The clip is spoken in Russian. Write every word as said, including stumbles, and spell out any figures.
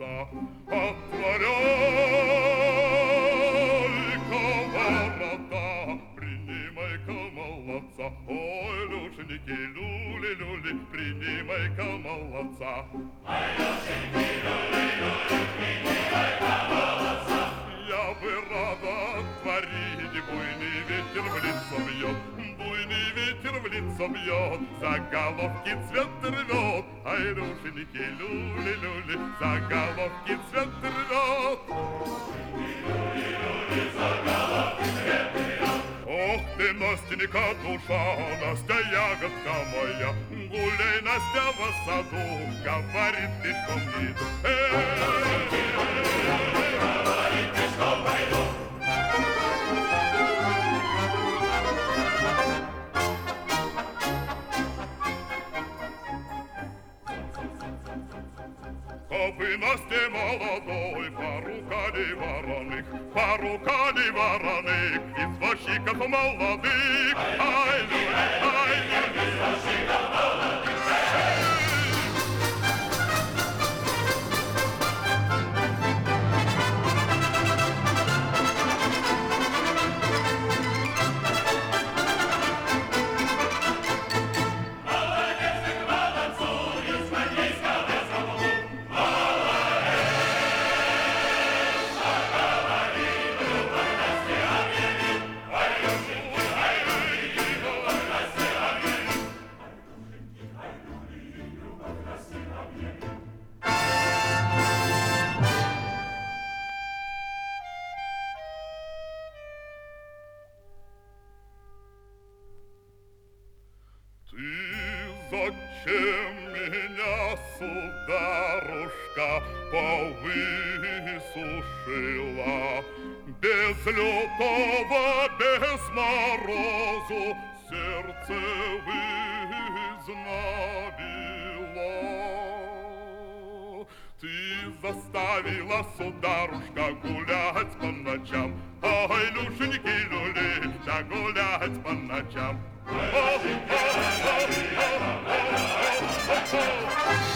города. Отворяй-ка ворота, принимай-ка молодца. Ой, люшеньки, люли-люли, принимай-ка молодца. Ой, люшеньки, люли-люли, принимай-ка молодца. Я бы рада творить, буйный ветер в лицо бьет, буйный ветер в лицо бьет, за головки цвет рвет. Ай, люшеньки, люли-люли, за головки цвет рвет. Люли-люли, за головки цвет рвет. Ох ты, Настенька, душа, Настя, ягодка моя, гуляй, Настя, в саду, говорит, пешком не иду. Говорит, пешком пойду. Копы Насте молодой, порукали вороных, порукали вороных, извозчиков молодых. Ай, люль, ай, люль, извозчиков молодых. Ты зачем меня, сударушка, повысушила? Без лютого, без морозу сердце вызнобило. Ты заставила, сударушка, гулять по ночам. Ой, люшеньки, люли, да гулять по ночам. Oh, oh, oh, oh, oh, oh, oh, oh.